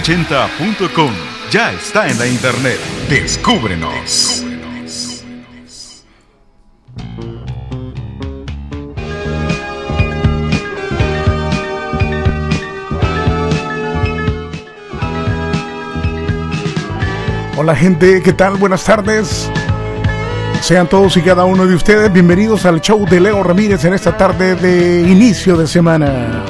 80.com ya está en la internet. Descúbrenos. Hola gente, ¿qué tal? Buenas tardes. Sean todos y cada uno de ustedes bienvenidos al show de Leo Ramírez en esta tarde de inicio de semana.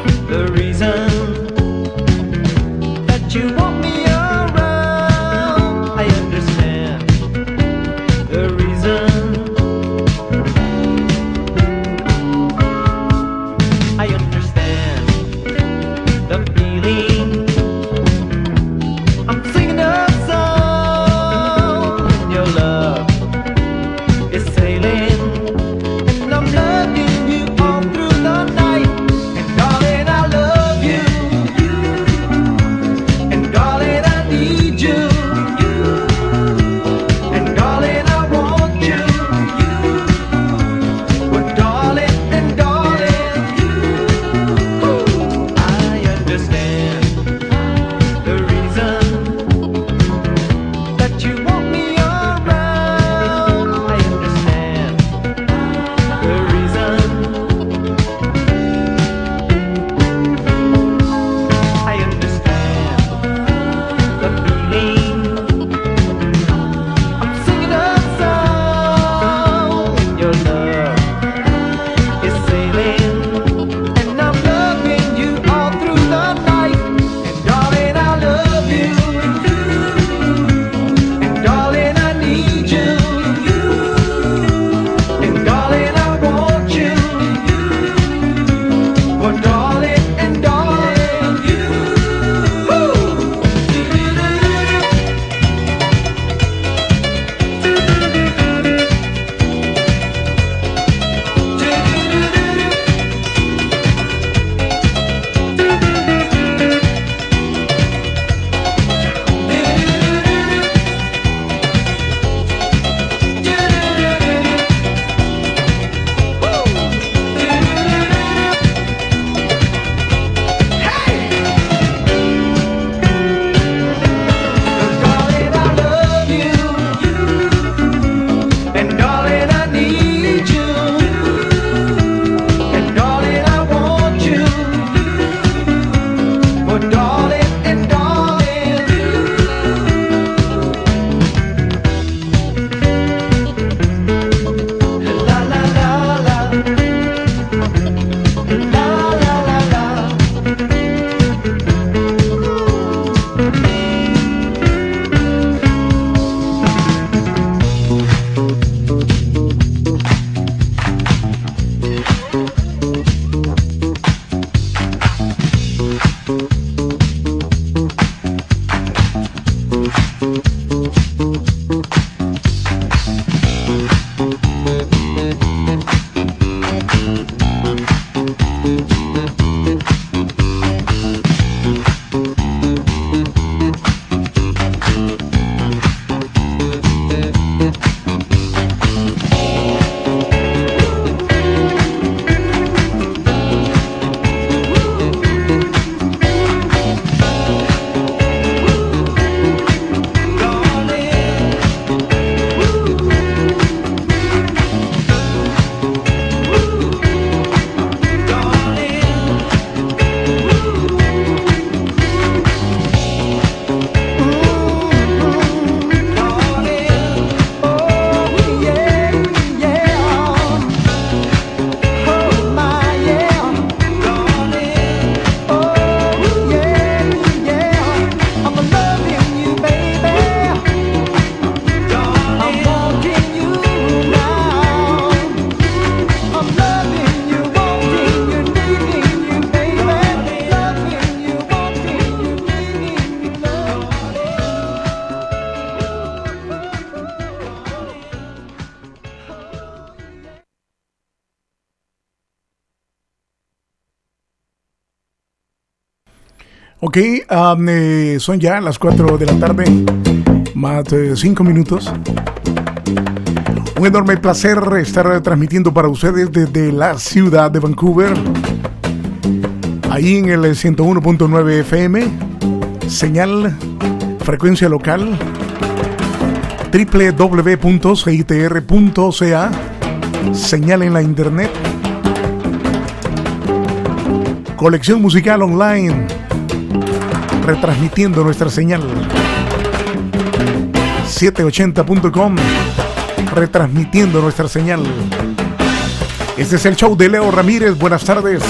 Ok, son ya las 4 de la tarde, más 5 minutos. Un enorme placer estar transmitiendo para ustedes desde la ciudad de Vancouver, ahí en el 101.9 FM, señal, frecuencia local, www.citr.ca, señal en la internet, colección musical online, retransmitiendo nuestra señal, 780.com, retransmitiendo nuestra señal. Este es el show de Leo Ramírez. Buenas tardes.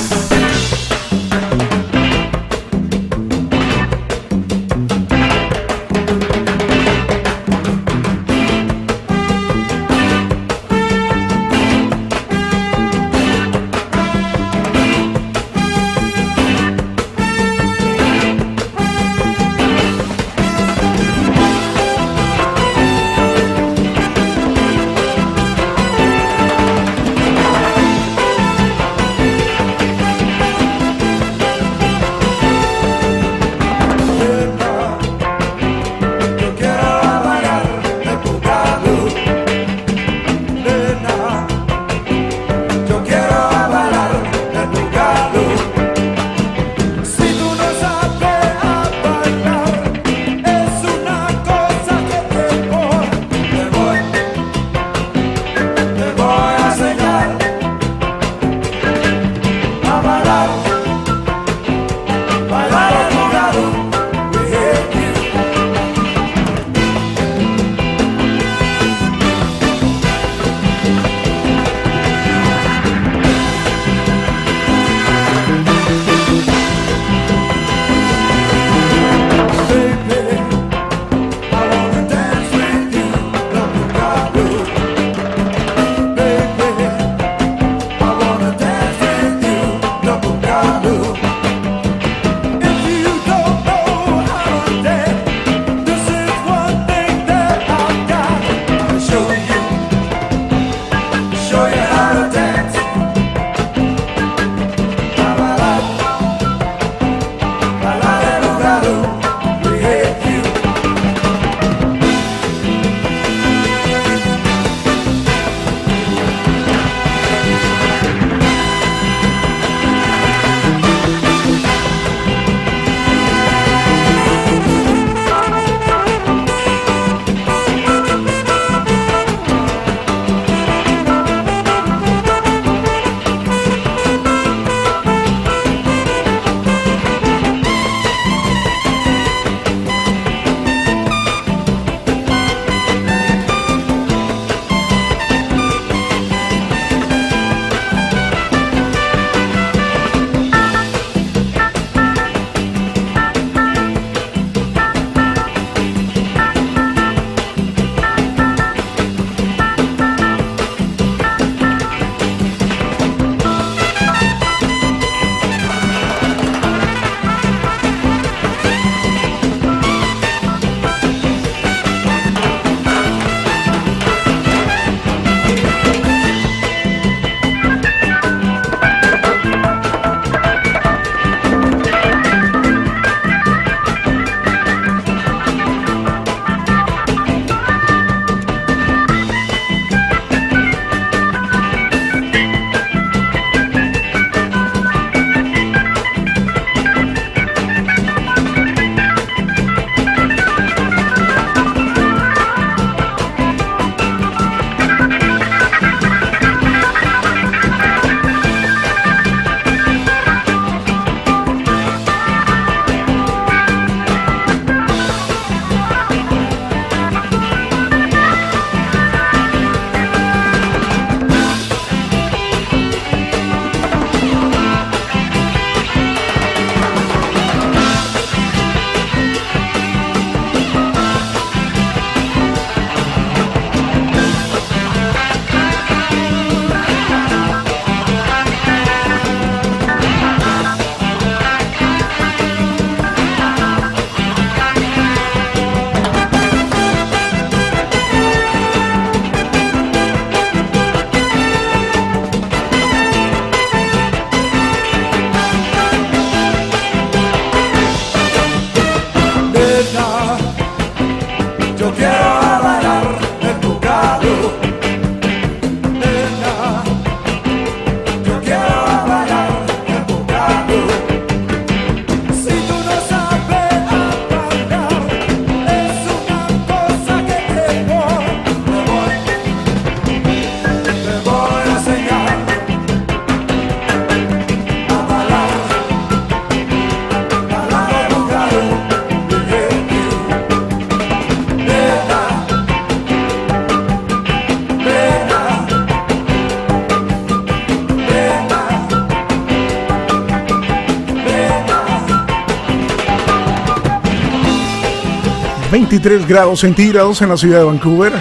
23 grados centígrados en la ciudad de Vancouver.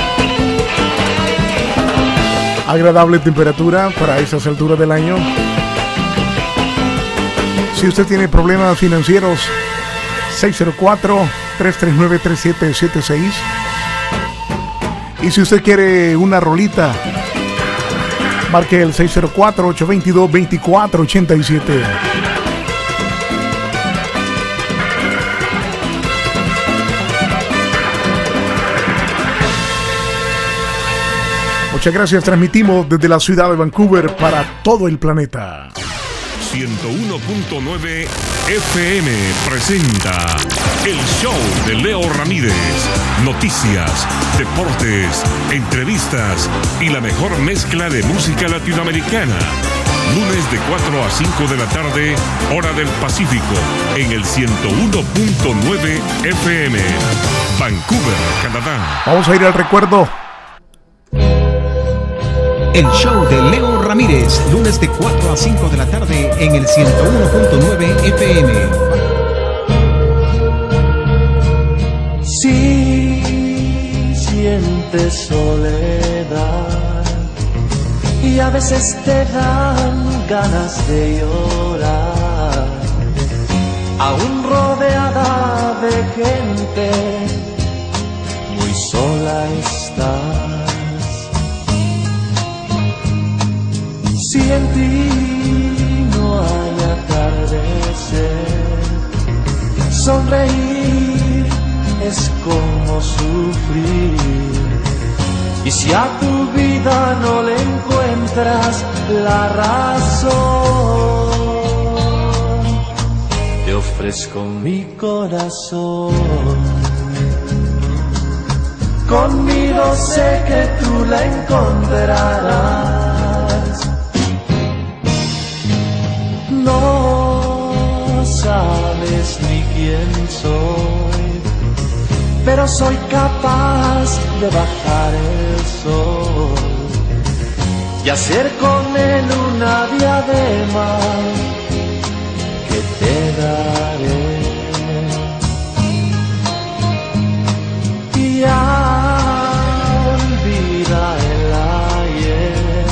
Agradable temperatura para esas alturas del año. Si usted tiene problemas financieros, 604-339-3776. Y si usted quiere una rolita, marque el 604-822-2487. Muchas gracias, transmitimos desde la ciudad de Vancouver para todo el planeta. 101.9 FM presenta el show de Leo Ramírez. Noticias, deportes, entrevistas y la mejor mezcla de música latinoamericana. Lunes de 4 a 5 de la tarde, hora del Pacífico, en el 101.9 FM. Vancouver, Canadá. Vamos a ir al recuerdo. El show de Leo Ramírez, lunes de 4 a 5 de la tarde en el 101.9 FM. Si sientes soledad y a veces te dan ganas de llorar, aún rodeada de gente, muy sola estás. Si en ti no hay atardecer, sonreír es como sufrir. Y si a tu vida no le encuentras la razón, te ofrezco mi corazón. Conmigo sé que tú la encontrarás. No sabes ni quién soy, pero soy capaz de bajar el sol y hacer con él una diadema que te daré. Y olvida el ayer,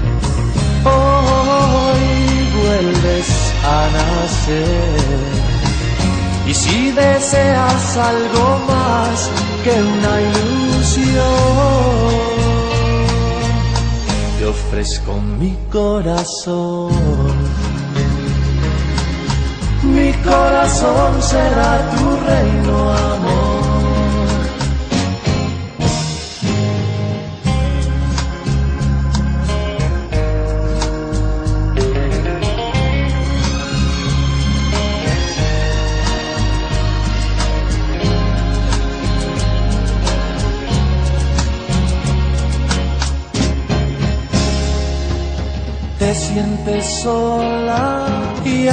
hoy vuelves a nacer. Y si deseas algo más que una ilusión, te ofrezco mi corazón. Mi corazón será tu reino, amor. Te sientes sola y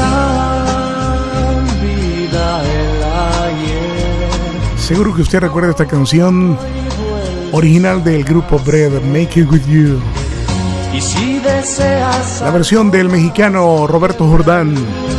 olvida el ayer. Seguro que usted recuerda esta canción original del grupo Bread, Make It With You. Y si deseas la versión del mexicano Roberto Jordán.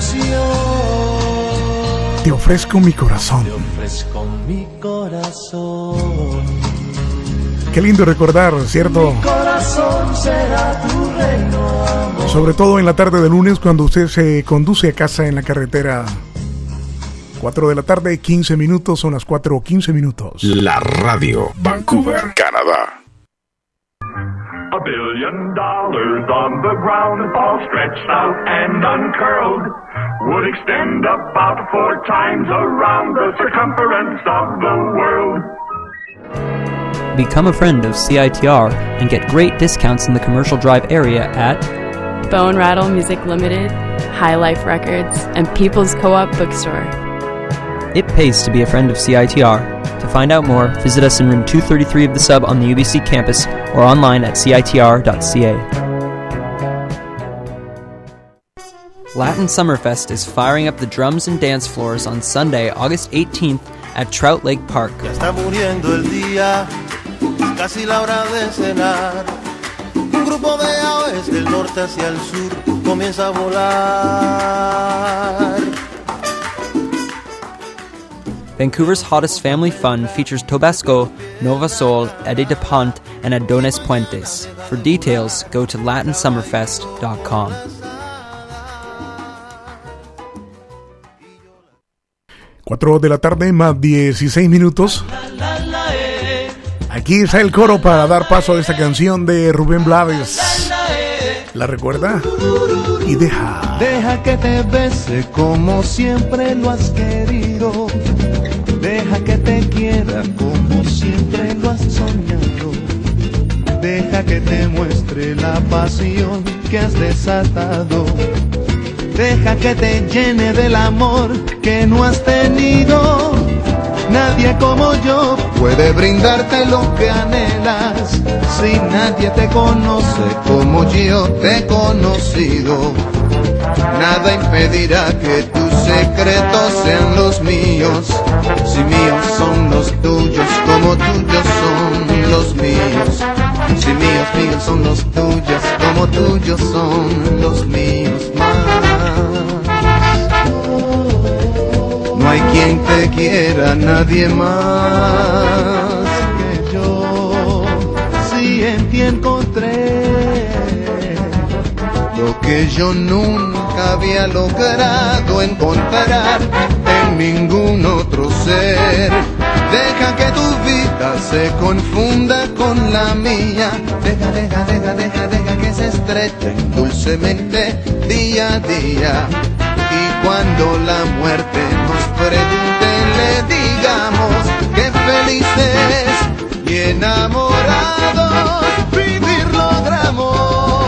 Te ofrezco mi corazón. Te ofrezco mi corazón. Qué lindo recordar, ¿cierto? Mi corazón será tu reino, amor. Sobre todo en la tarde de lunes cuando usted se conduce a casa en la carretera. 4 de la tarde, 15 minutos, son las 4:15 minutos. La radio, Vancouver, Canadá. $1 billion on the ground, all stretched out and uncurled, would extend about 4 times around the circumference of the world. Become a friend of CITR and get great discounts in the Commercial Drive area at Bone Rattle Music Limited, High Life Records, and People's Co-op Bookstore. It pays to be a friend of CITR. To find out more, visit us in room 233 of the Sub on the UBC campus or online at citr.ca. Latin Summerfest is firing up the drums and dance floors on Sunday, August 18th at Trout Lake Park. Ya está muriendo el día, casi la hora de cenar. Un grupo de aves del norte hacia el sur comienza a volar. Vancouver's hottest family fun features Tobasco, Nova Sol, Eddie DePont, and Adonis Puentes. For details, go to latinsummerfest.com. Cuatro de la tarde más 16 minutos. Aquí está el coro para dar paso a esta canción de Rubén Blades. ¿La recuerda? Y deja. Deja que te bese como siempre lo has querido. Deja que te quiera como siempre lo has soñado. Deja que te muestre la pasión que has desatado. Deja que te llene del amor que no has tenido. Nadie como yo puede brindarte lo que anhelas. Si nadie te conoce como yo te he conocido, nada impedirá que tus secretos sean los míos. Si míos son los tuyos, como tuyos son los míos. Si míos, míos son los tuyos, como tuyos son los míos más. No hay quien te quiera, nadie más que yo. Si en ti encontré lo que yo nunca había logrado encontrar en ningún otro ser. Deja que tu vida se confunda con la mía. Deja, deja, deja, deja, deja que se estrechen dulcemente día a día. Y cuando la muerte nos pregunte, le digamos que felices y enamorados vivir logramos.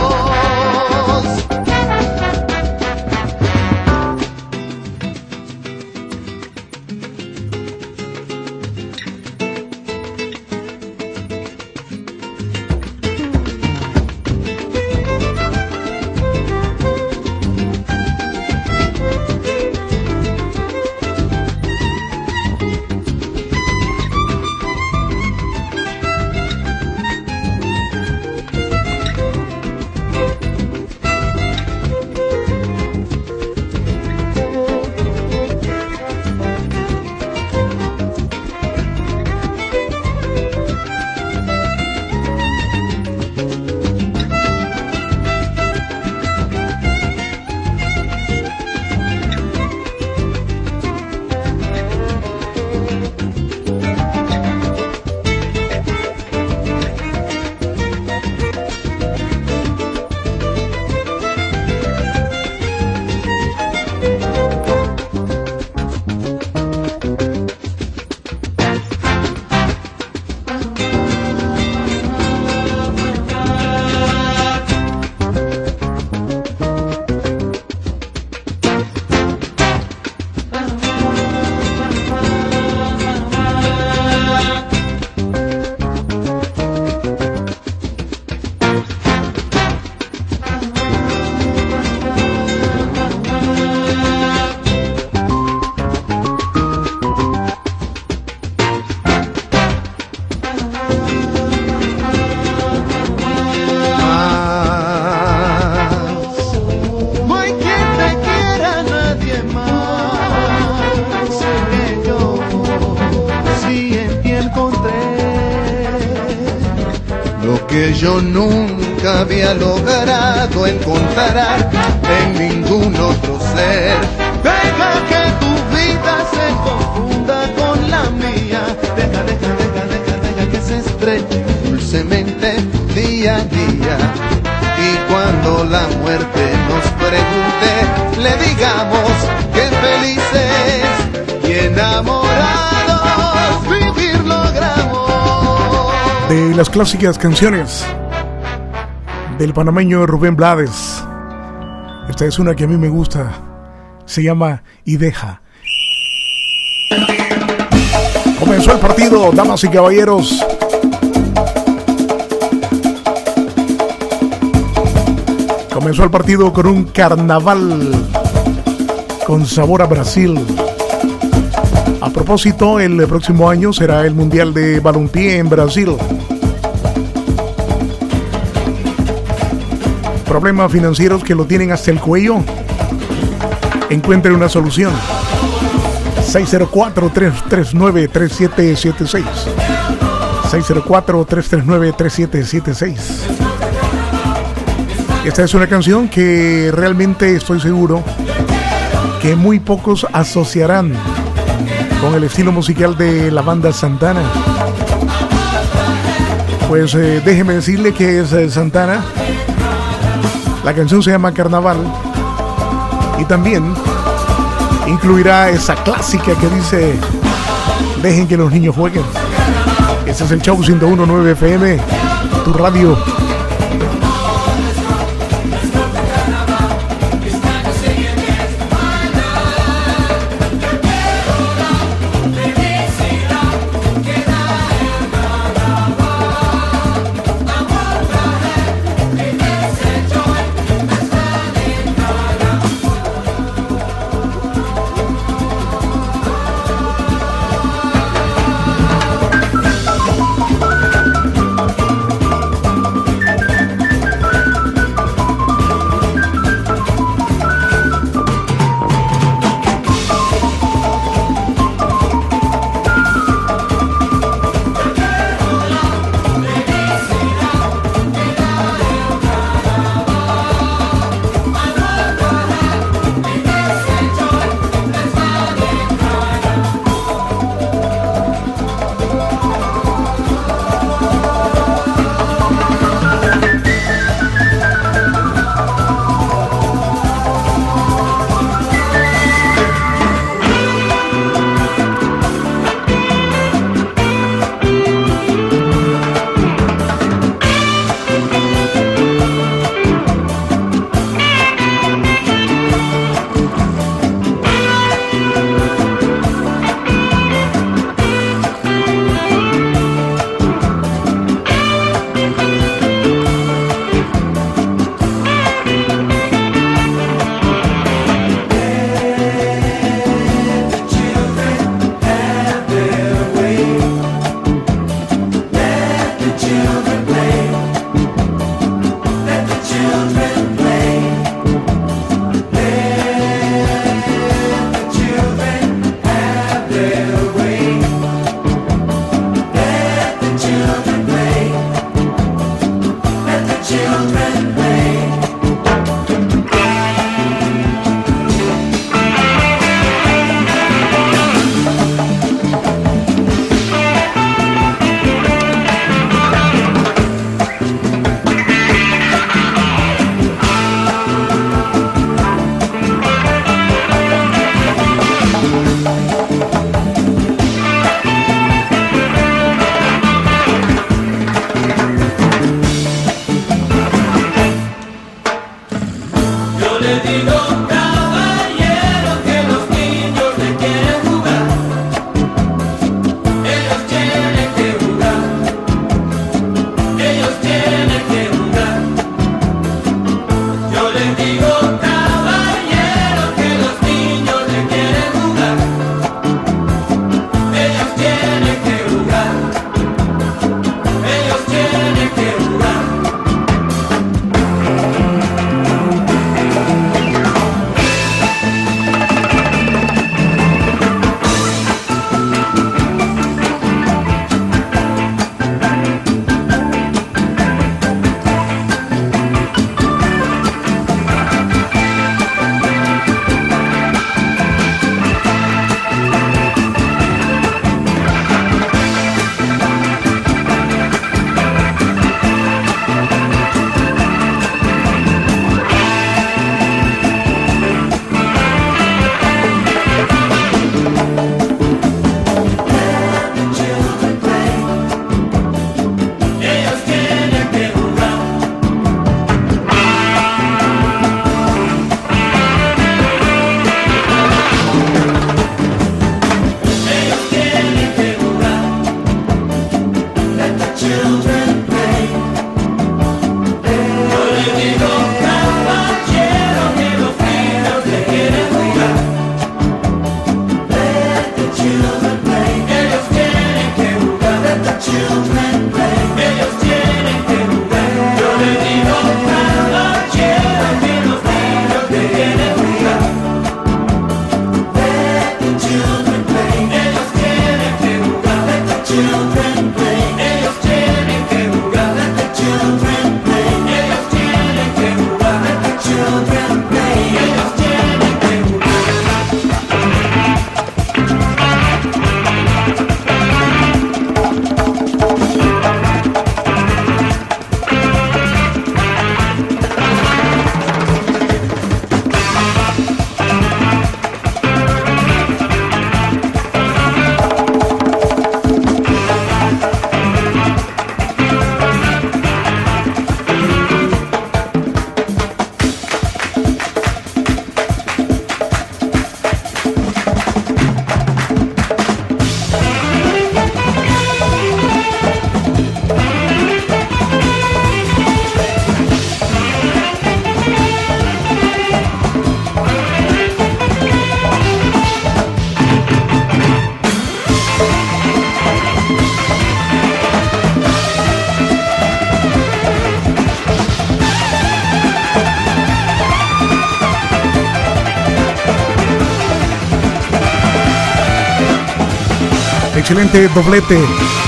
Yo nunca había logrado encontrar en ningún otro ser. Deja que tu vida se confunda con la mía. Deja, deja, deja, deja, deja que se estreche dulcemente día a día. Y cuando la muerte nos pregunte, le digamos que felices y enamorados vivir logramos. De las clásicas canciones del panameño Rubén Blades, esta es una que a mí me gusta, se llama Y Deja. Comenzó el partido, damas y caballeros. Comenzó el partido con un carnaval con sabor a Brasil. A propósito, el próximo año será el Mundial de Balompié en Brasil. Problemas financieros que lo tienen hasta el cuello. Encuentre una solución. 604-339-3776. 604-339-3776. Esta es una canción que realmente estoy seguro que muy pocos asociarán con el estilo musical de la banda Santana. Pues déjeme decirle que es Santana. La canción se llama Carnaval y también incluirá esa clásica que dice dejen que los niños jueguen. Este es el Show 101.9 FM, tu radio. excelente doblete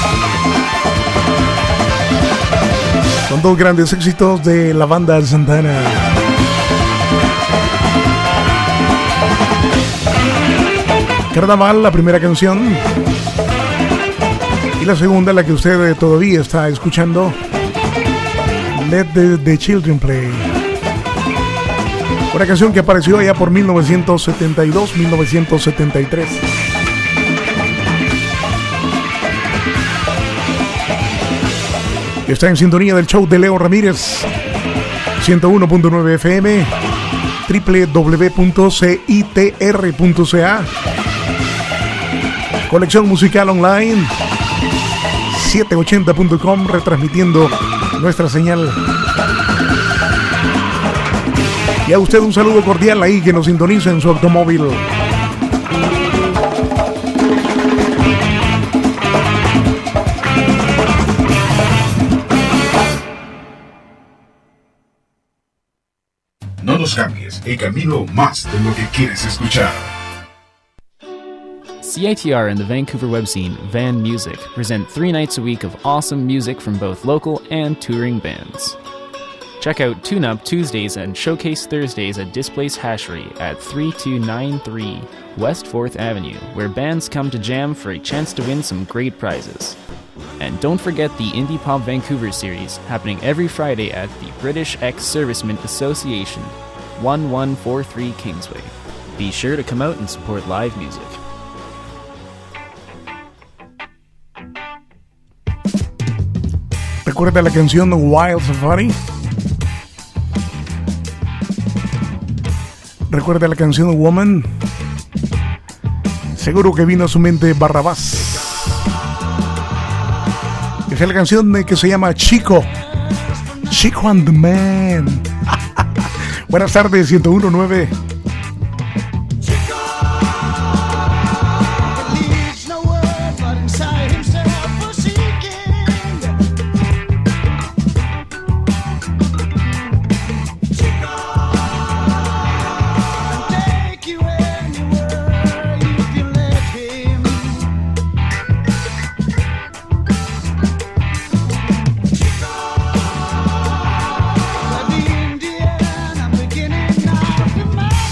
con dos grandes éxitos de la banda Santana. Carnaval, la primera canción, y la segunda, la que usted todavía está escuchando, Let the Children Play. Una canción que apareció allá por 1972-1973. Está en sintonía del show de Leo Ramírez, 101.9 FM, www.citr.ca, colección musical online, 780.com, retransmitiendo nuestra señal. Y a usted un saludo cordial ahí que nos sintoniza en su automóvil. No nos cambies, el camino más de lo que quieres escuchar. CITR and the Vancouver web scene, Van Music, present 3 nights a week of awesome music from both local and touring bands. Check out Tune Up Tuesdays and Showcase Thursdays at Displace Hashery at 3293 West 4th Avenue, where bands come to jam for a chance to win some great prizes. And don't forget the Indie Pop Vancouver series, happening every Friday at the British Ex-Servicemen Association, 1143 Kingsway. Be sure to come out and support live music. ¿Recuerda la canción Wild Safari? ¿Recuerda la canción Woman? Seguro que vino a su mente Barrabás. Es la canción que se llama Chico and the Man. Buenas tardes, 101.9. Beginning now to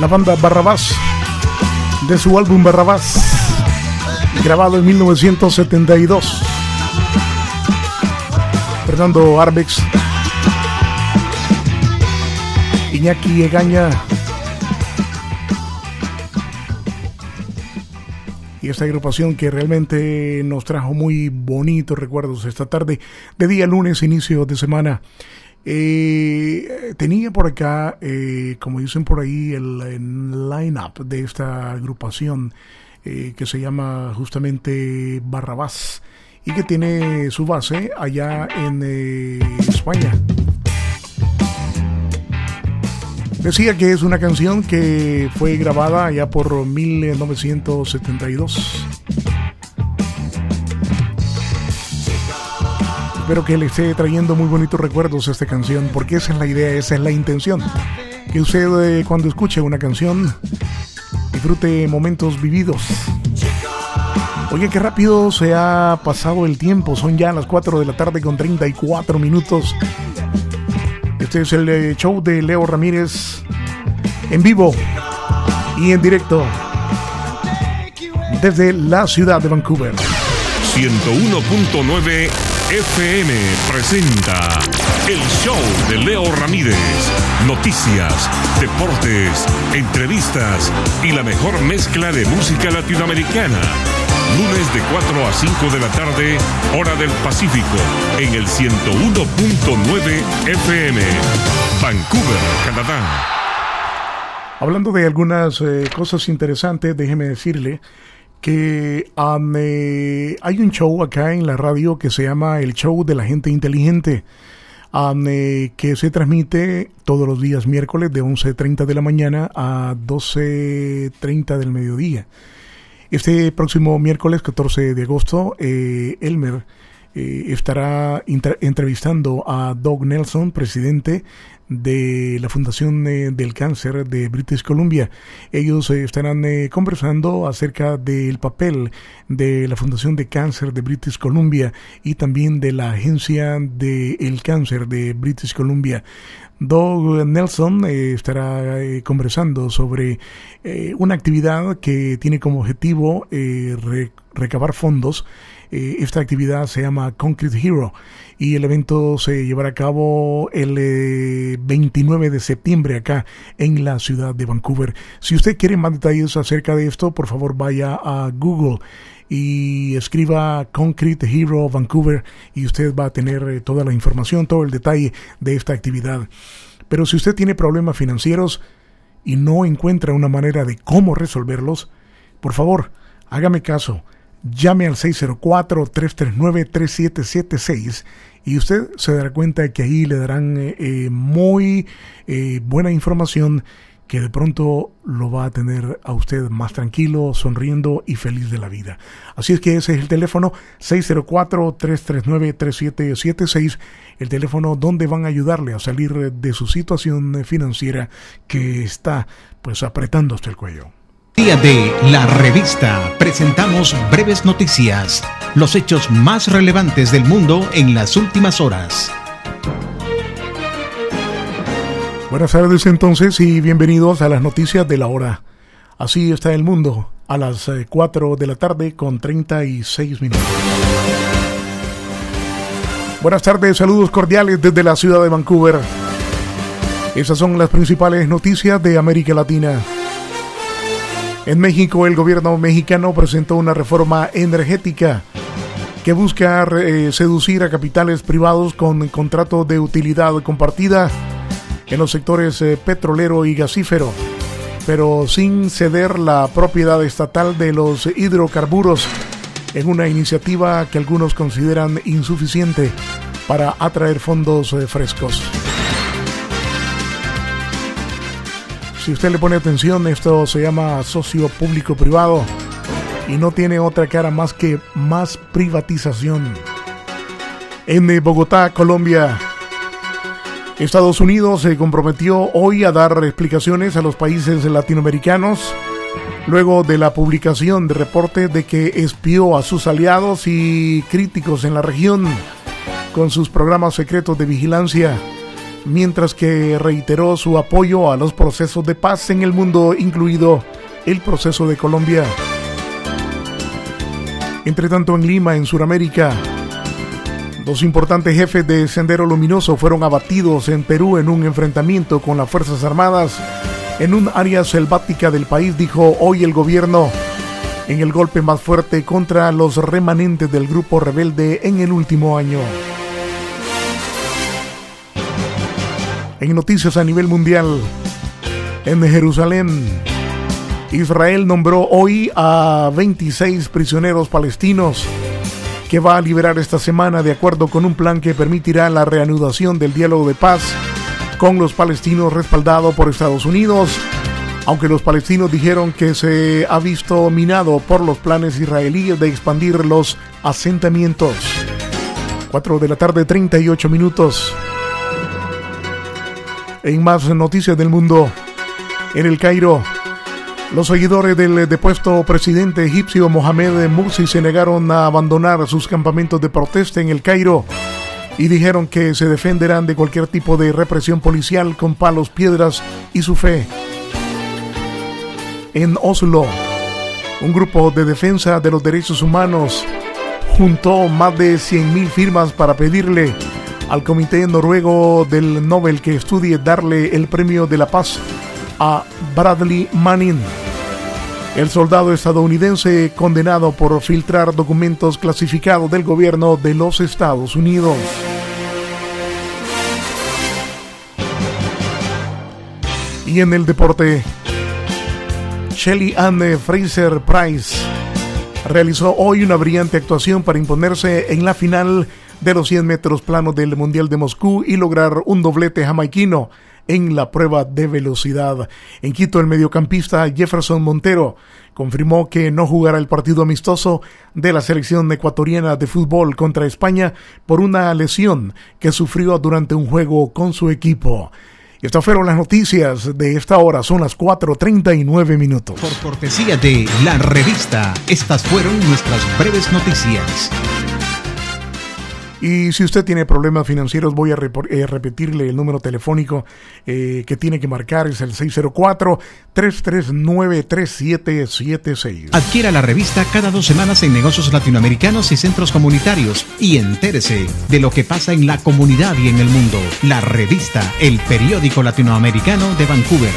la banda Barrabás, de su álbum Barrabás, grabado en 1972. Fernando Arbex, Iñaki Egaña y esta agrupación que realmente nos trajo muy bonitos recuerdos esta tarde de día lunes, inicio de semana. Tenía por acá, como dicen por ahí, el line-up de esta agrupación que se llama justamente Barrabás y que tiene su base allá en España. Decía que es una canción que fue grabada allá por 1972. Espero que le esté trayendo muy bonitos recuerdos a esta canción, porque esa es la idea, esa es la intención. Que usted cuando escuche una canción disfrute momentos vividos. Oye, qué rápido se ha pasado el tiempo. Son ya las 4 de la tarde con 34 minutos. Este es el show de Leo Ramírez en vivo y en directo desde la ciudad de Vancouver. 101.9 FM presenta el show de Leo Ramírez. Noticias, deportes, entrevistas y la mejor mezcla de música latinoamericana. Lunes de 4 a 5 de la tarde, hora del Pacífico, en el 101.9 FM, Vancouver, Canadá. Hablando de algunas cosas interesantes, déjeme decirle que hay un show acá en la radio que se llama El Show de la Gente Inteligente, que se transmite todos los días miércoles de 11:30 de la mañana a 12:30 del mediodía. Este próximo miércoles 14 de agosto, Elmer estará entrevistando a Doug Nelson, presidente de la Fundación del Cáncer de British Columbia. Ellos estarán conversando acerca del papel de la Fundación de Cáncer de British Columbia y también de la Agencia del Cáncer de British Columbia. Doug Nelson estará conversando sobre una actividad que tiene como objetivo recabar fondos. Esta actividad se llama Concrete Hero y el evento se llevará a cabo el 29 de septiembre acá en la ciudad de Vancouver. Si usted quiere más detalles acerca de esto, por favor vaya a Google y escriba Concrete Hero Vancouver y usted va a tener toda la información, todo el detalle de esta actividad. Pero si usted tiene problemas financieros y no encuentra una manera de cómo resolverlos, por favor, hágame caso. Llame al 604-339-3776 y usted se dará cuenta de que ahí le darán muy buena información que de pronto lo va a tener a usted más tranquilo, sonriendo y feliz de la vida. Así es que ese es el teléfono 604-339-3776, el teléfono donde van a ayudarle a salir de su situación financiera que está pues apretando hasta el cuello. Día de la revista, presentamos breves noticias, los hechos más relevantes del mundo en las últimas horas. Buenas tardes entonces y bienvenidos a las noticias de la hora. Así está el mundo a las 4 de la tarde con 36 minutos. Buenas tardes, saludos cordiales desde la ciudad de Vancouver. Esas son las principales noticias de América Latina. En México, el gobierno mexicano presentó una reforma energética que busca seducir a capitales privados con contrato de utilidad compartida en los sectores petrolero y gasífero, pero sin ceder la propiedad estatal de los hidrocarburos, en una iniciativa que algunos consideran insuficiente para atraer fondos frescos. Si usted le pone atención, esto se llama socio público-privado y no tiene otra cara más que más privatización. En Bogotá, Colombia, Estados Unidos se comprometió hoy a dar explicaciones a los países latinoamericanos luego de la publicación de reportes de que espió a sus aliados y críticos en la región con sus programas secretos de vigilancia mientras que reiteró su apoyo a los procesos de paz en el mundo, incluido el proceso de Colombia. Entre tanto, en Lima, en Sudamérica, 2 importantes jefes de Sendero Luminoso fueron abatidos en Perú en un enfrentamiento con las Fuerzas Armadas en un área selvática del país, dijo hoy el gobierno, en el golpe más fuerte contra los remanentes del grupo rebelde en el último año. En noticias a nivel mundial, en Jerusalén, Israel nombró hoy a 26 prisioneros palestinos que va a liberar esta semana de acuerdo con un plan que permitirá la reanudación del diálogo de paz con los palestinos respaldado por Estados Unidos, aunque los palestinos dijeron que se ha visto minado por los planes israelíes de expandir los asentamientos. 4 de la tarde, 38 minutos. En más noticias del mundo, en el Cairo, los seguidores del depuesto presidente egipcio Mohamed Morsi se negaron a abandonar sus campamentos de protesta en el Cairo y dijeron que se defenderán de cualquier tipo de represión policial con palos, piedras y su fe. En Oslo, un grupo de defensa de los derechos humanos juntó más de 100.000 firmas para pedirle al Comité Noruego del Nobel que estudie darle el premio de la paz a Bradley Manning, el soldado estadounidense condenado por filtrar documentos clasificados del gobierno de los Estados Unidos. Y en el deporte, Shelly Ann Fraser-Pryce realizó hoy una brillante actuación para imponerse en la final de los 100 metros planos del Mundial de Moscú y lograr un doblete jamaiquino en la prueba de velocidad. En Quito, el mediocampista Jefferson Montero confirmó que no jugará el partido amistoso de la selección ecuatoriana de fútbol contra España por una lesión que sufrió durante un juego con su equipo. Estas fueron las noticias de esta hora, son las 4:39 minutos. Por cortesía de La Revista, estas fueron nuestras breves noticias. Y si usted tiene problemas financieros, voy a repetirle el número telefónico que tiene que marcar, es el 604-339-3776. Adquiera la revista cada 2 semanas en negocios latinoamericanos y centros comunitarios y entérese de lo que pasa en la comunidad y en el mundo. La Revista, el periódico latinoamericano de Vancouver.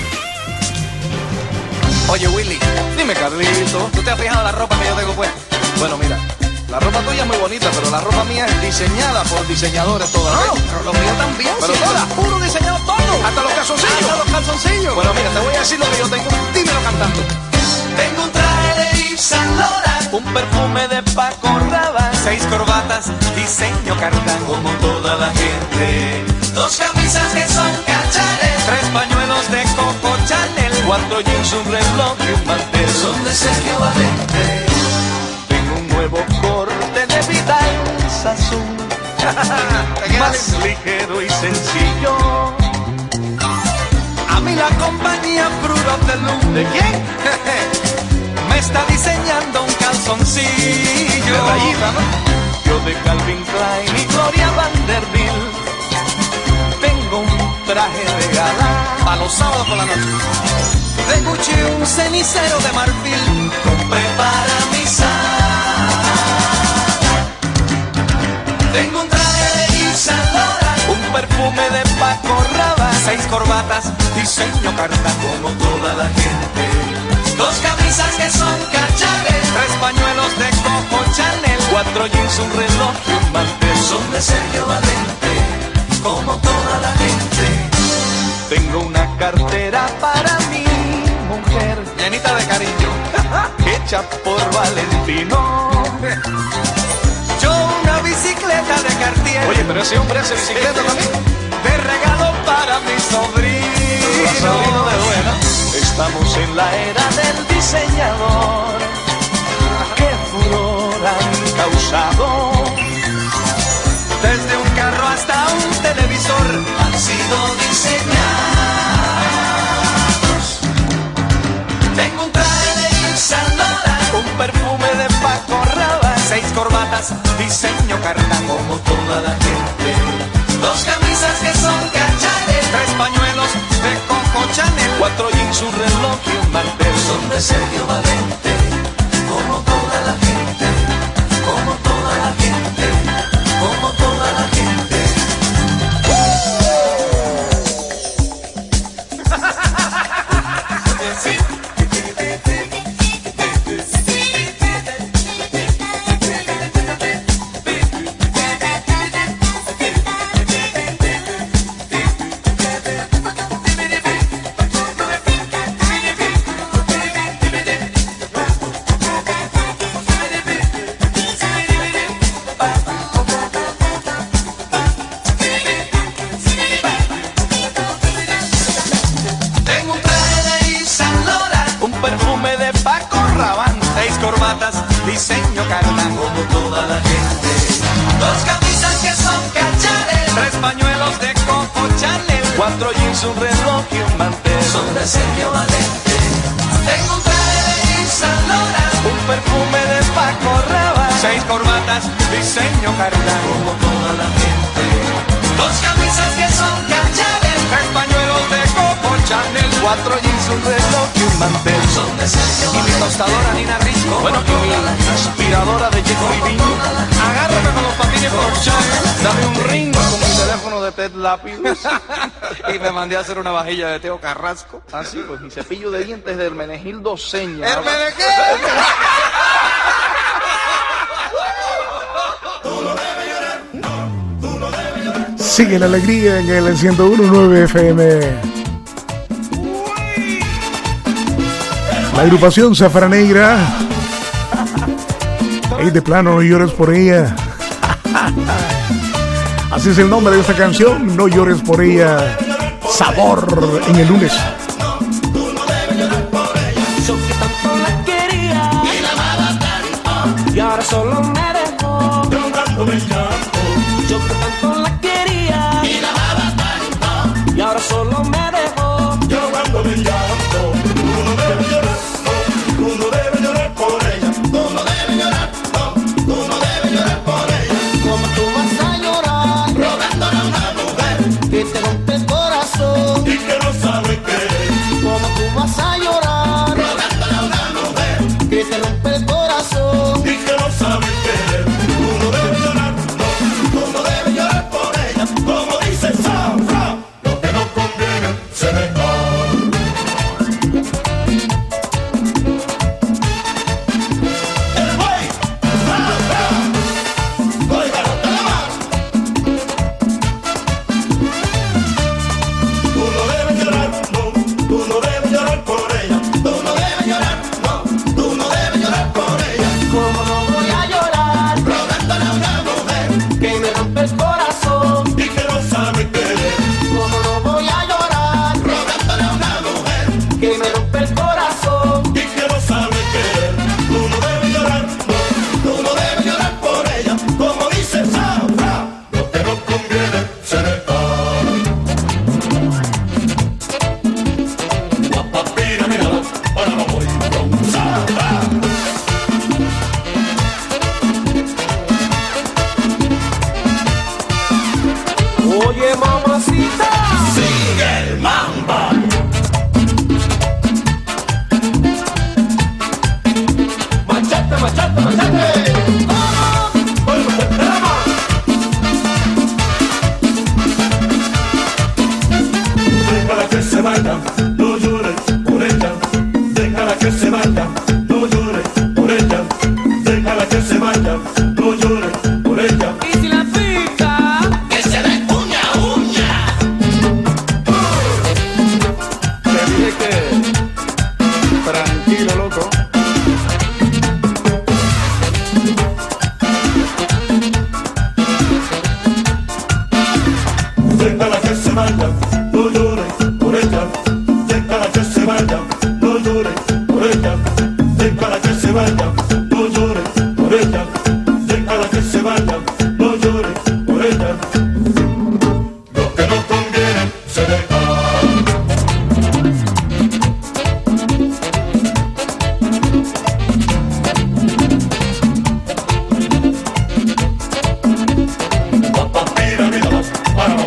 Oye, Willy, dime, Carlito, ¿tú te has fijado en la ropa que yo tengo puesta? Bueno, mira, la ropa tuya es muy bonita, pero la ropa mía es diseñada por diseñadores todas. No, pero los míos también, pero todas. Puro diseñado todo. Hasta los calzoncillos. Hasta los calzoncillos. Bueno, mira, te voy a decir lo que yo tengo. Dímelo cantando. Tengo un traje de Yves Saint Laurent, un perfume de Paco Rabanne, 6 corbatas, diseño cartán como toda la gente, 2 camisas que son cachares, 3 pañuelos de Coco Chanel, 4 jeans, un reloj y un mantel son de Sergio Valente. Nuevo corte de Vidal Sassoon, más ligero y sencillo. A mí la compañía Fruit of the Loom, ¿de quién? Me está diseñando un calzoncillo de rayita, ¿no? Yo de Calvin Klein y Gloria Vanderbilt tengo un traje de gala para los sábados por la noche. De Gucci un cenicero de marfil compré para mi sala. Tengo un traje de Yves Saint Laurent, un perfume de Paco Rabanne, 6 corbatas, diseño cartán como toda la gente, 2 camisas que son cachares, 3 pañuelos de Coco Chanel, 4 jeans, un reloj y un mantel son de Sergio Valente, como toda la gente. Tengo una cartera para mi mujer, llenita de cariño, hecha por Valentino. Yo una bicicleta de Cartier. Oye, pero ese hombre hace bicicleta también. De regalo para mi sobrino. Estamos en la era del diseñador. ¿Qué furor han causado? Desde un carro hasta un televisor han sido diseñados. Tengo un traje de Yves Saint Laurent, un perfume de Paco Rabanne, 6 corbatas, diseño cartán como toda la gente, Dos camisas que son Cachanel, tres pañuelos de Coco Chanel, cuatro jeans, un reloj y un mantel. Son de Sergio Valente, como toda la gente, como toda la gente, como toda la gente. Diseño Cartán, como toda la gente. Dos camisas que son Cachanel, tres pañuelos de Coco Chanel, cuatro jeans, un reloj y un mantel. Son de Sergio Valente. Tengo un traje de Yves Saint Laurent, un perfume de Paco Rabanne, seis corbatas, diseño Cartán, como toda la gente. Dos camisas que son Cachanel, tres pañuelos de Coco Chanel, cuatro jeans, un reloj y un mantel. Son de Sergio Valente. Y mi tostadora Nina Risco, bueno, y mi aspiradora de Jeffrey Bean. Agárrame con los patines por China, dame un ring con mi teléfono de Ted Lapidus y me mandé a hacer una vajilla de Teo Carrasco. Así pues, mi cepillo de dientes de Hermenegildo Seña. ¿Hermenegildo? Sigue la alegría en el 101.9 FM. La agrupación Zafranegra. Ey, de plano, no llores por ella. Así es el nombre de esta canción, No llores por ella. Sabor en el lunes. Yo que tanto la quería y la amaba tanto, y ahora solo me dejó drogándome el llanto. Yo que tanto la quería y la amaba tanto, y ahora solo me dejó drogándome el llanto. Tú no debes llorar, no, tú no debes llorar por ella. Tú no debes llorar, no, tú no debes llorar por ella. Como tú vas a llorar rogándole a una mujer que te rompe el corazón y que no sabe querer. Como tú vas a llorar rogándole a una mujer que te rompe el corazón y que no sabe querer. Tú no debes llorar, no, tú no debes llorar por ella. Como dice Zafra, lo que no conviene se deja. El güey, Zafra, oiga, no te la más. Tú no debes llorar, no, tú no debes llorar por ella. Tú no debes llorar, no, tú no debes llorar por ella. ¿Cómo no voy a llorar rogándole a una mujer que me rompe el corazón y que no sabe querer? ¿Cómo no voy a llorar rogándole a una mujer que me rompe el corazón y que no sabe querer? Tú no debes llorar, no, tú no debes llorar por ella. Como dice Zafra, lo que no conviene se deja. Guapapina, mírala, ahora me voy con Zafra. Oye, mamacita, sigue el mamba. Machete, machete, machete. Oye, machete la mano. Déjala que se vaya, no llores por ella. Déjala que se vaya, no llores por ella. Déjala que se vaya, no llores por ella. Y si la pica, que se dé uña a uña. Te dije que tranquilo, loco. Déjala que se vaya, no llores por ella. Déjala que se vaya, no llores por ella. Déjala que se vaya, no llores por ella. Déjala que se vaya, no llores por ella. Lo que no conviene se deja. Papapira, mírala, para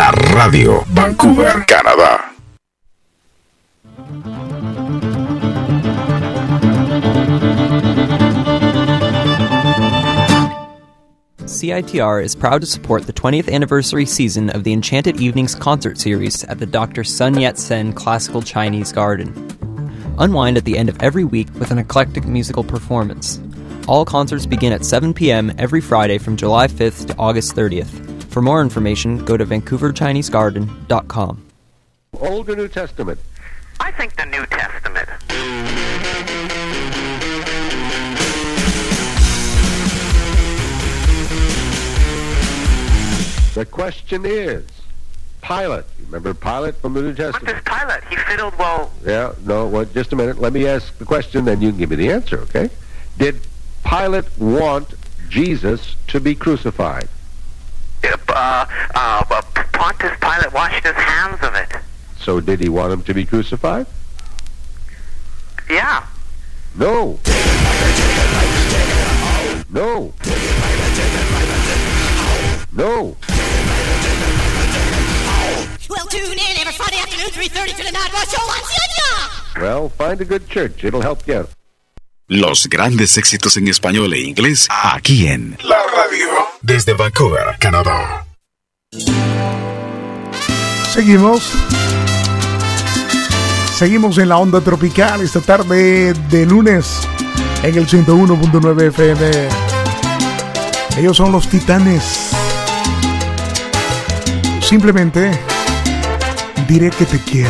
La radio. Vancouver, Canadá. CITR is proud to support the 20th anniversary season of the Enchanted Evenings concert series at the Dr. Sun Yat-sen Classical Chinese Garden. Unwind at the end of every week with an eclectic musical performance. All concerts begin at 7 p.m. every Friday from July 5th to August 30th. For more information, go to vancouverchinesegarden.com. Old or New Testament? I think the New Testament. The question is, Pilate. You remember Pilate from the New Testament? What does Pilate? He fiddled well. Yeah, no, well, just a minute. Let me ask the question, then you can give me the answer, okay? Did Pilate want Jesus to be crucified? Pontius Pilate washed his hands of it. So did he want him to be crucified? Yeah. No. No. No. Well, tune in every Friday afternoon, 3:30 to the Night Rush Show on CITR. Well, find a good church. It'll help you out. Los grandes éxitos en español e inglés aquí en La Radio. Desde Vancouver, Canadá. Seguimos en la onda tropical esta tarde de lunes en el 101.9 FM. Ellos son los Titanes. Simplemente diré que te quiero.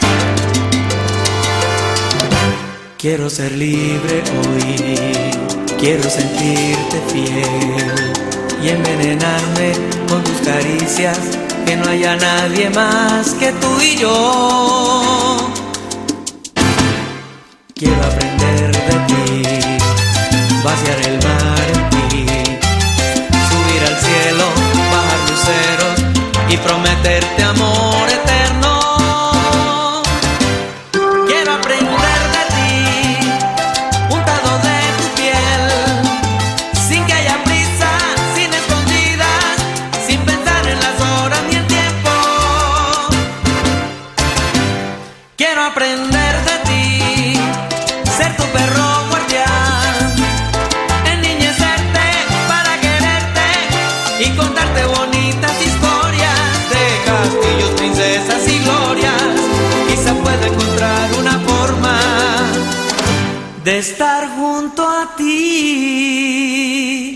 Quiero ser libre hoy, quiero sentirte fiel y envenenarme con tus caricias, que no haya nadie más que tú y yo. Quiero aprender de ti, vaciar el mar en ti, subir al cielo, bajar luceros y prometerte amor eterno. Quiero aprender de ti, untado de tu piel, sin que haya prisa, sin escondidas, sin pensar en las horas ni el tiempo. Quiero aprender de ti, ser tu perro guardián, enniñecerte para quererte y contarte bonitas historias de castillos, princesas y glorias. Quizá pueda encontrar una forma de estar junto a ti.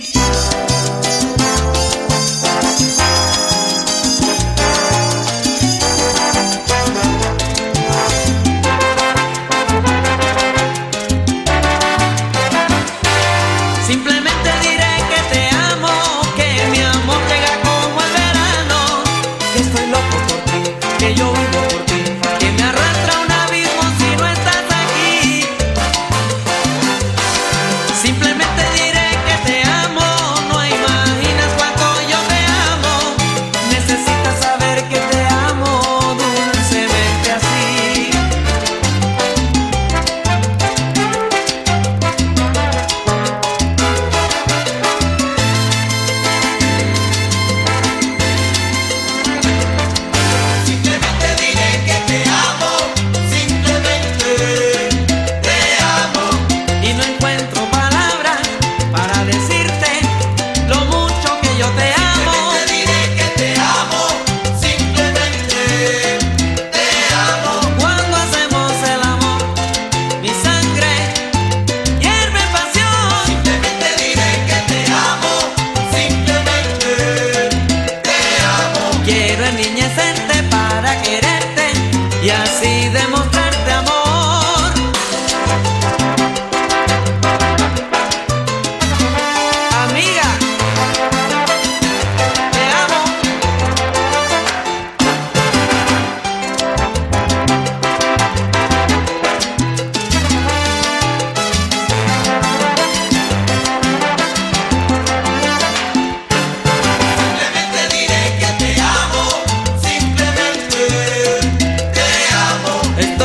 Simplemente diré que te amo, que mi amor llega como el verano, que estoy loco por ti, que yo vivo por ti, que me arrastra un abismo si no estás aquí. Simplemente diré que te amo, no imaginas cuánto yo te amo. Necesitas saber que te amo dulcemente así. Simplemente diré que te amo, simplemente te amo. Y no encuentro palabras para decirte lo mucho que yo te amo. Simplemente diré que te amo, simplemente te amo. Cuando hacemos el amor, mi sangre hierve en pasión. Simplemente diré que te amo, simplemente te amo. Quiero enniñecerte para quererte y así demostrarte amor. Amiga, te amo. Simplemente diré que te amo, simplemente te amo.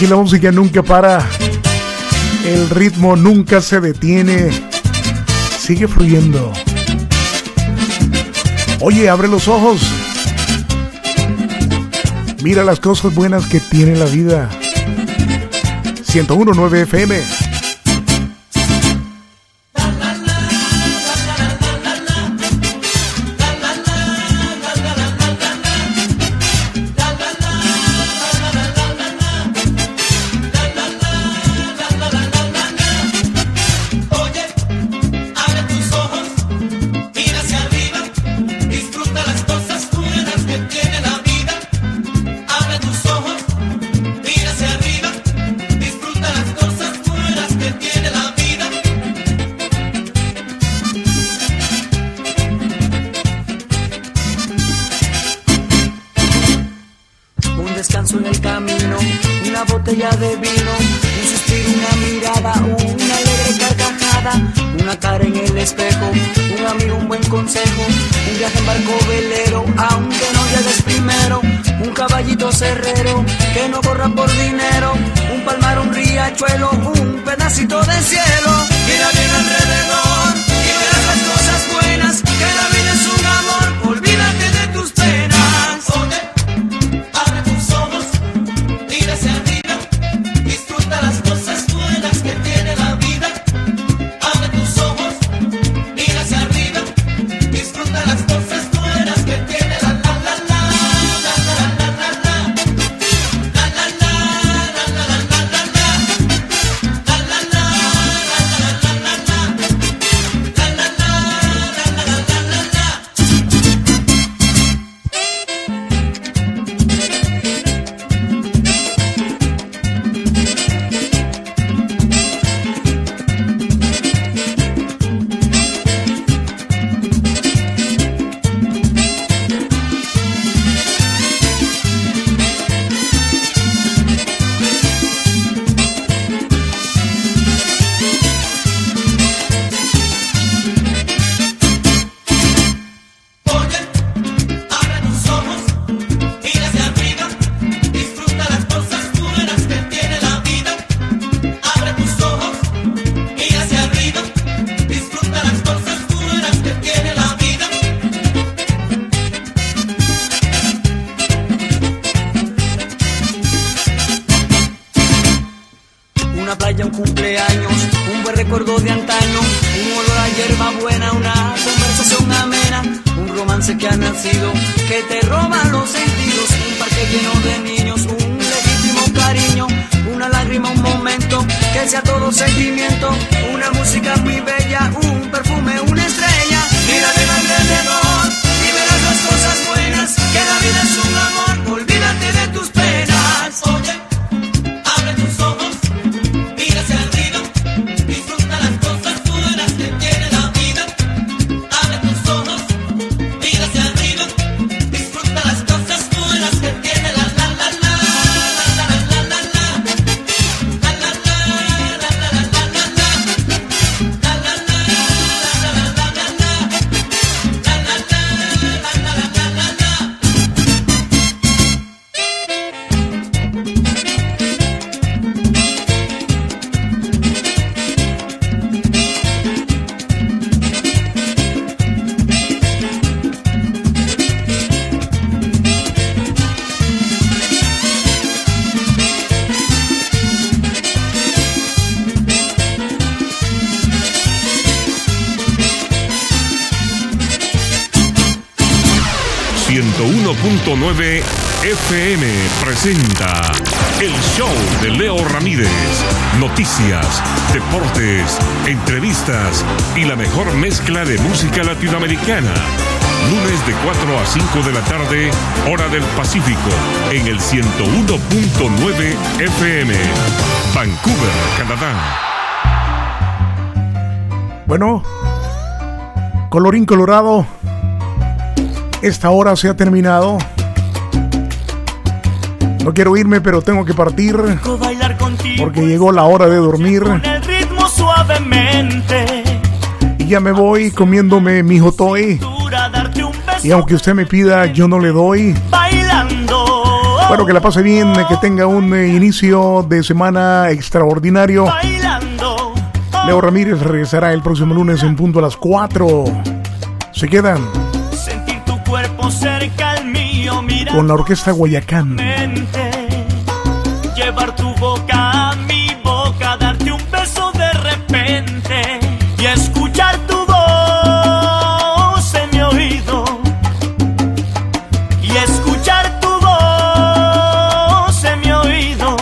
Aquí la música nunca para, el ritmo nunca se detiene, sigue fluyendo. Oye, abre los ojos, mira las cosas buenas que tiene la vida. 101.9 FM. Cerrero, que no corra por dinero, un palmar, un riachuelo, un pedacito de cielo. Mira bien alrededor y verás las cosas buenas, que la vida es un amor, olvídate de tus penas. Oye, abre tus ojos, mira hacia arriba, disfruta las cosas buenas que tiene la vida. Abre tus ojos, mira hacia arriba, disfruta las cosas buenas que tiene la vida. FM presenta el show de Leo Ramírez. Noticias, deportes, entrevistas y la mejor mezcla de música latinoamericana. Lunes de 4 a 5 de la tarde, hora del Pacífico, en el 101.9 FM, Vancouver, Canadá. Bueno, colorín colorado, esta hora se ha terminado. No quiero irme, pero tengo que partir porque llegó la hora de dormir. Y ya me voy comiéndome mi jotoy. Y aunque usted me pida, yo no le doy. Bueno, que la pase bien, que tenga un inicio de semana extraordinario. Leo Ramírez regresará el próximo lunes en punto a las 4. Se quedan Sentir tu cuerpo cerca al mío, mirar con la Orquesta Guayacán. Llevar tu boca a mi boca, darte un beso de repente y escuchar tu voz en mi oído. Y escuchar tu voz en mi oído.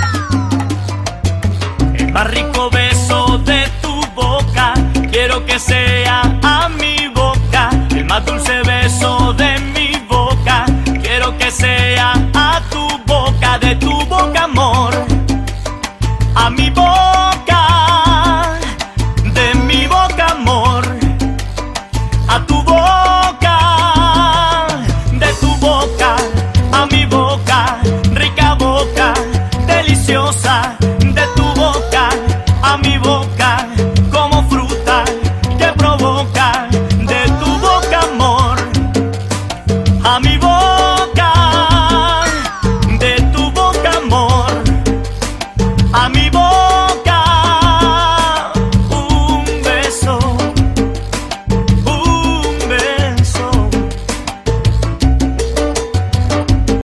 El más rico beso de tu boca, quiero que sea a mi boca. El más dulce beso de mi boca, quiero que sea a tu boca, de tu boca amor. A mi boca, de mi boca amor. A tu boca, de tu boca, a mi boca, rica boca, deliciosa.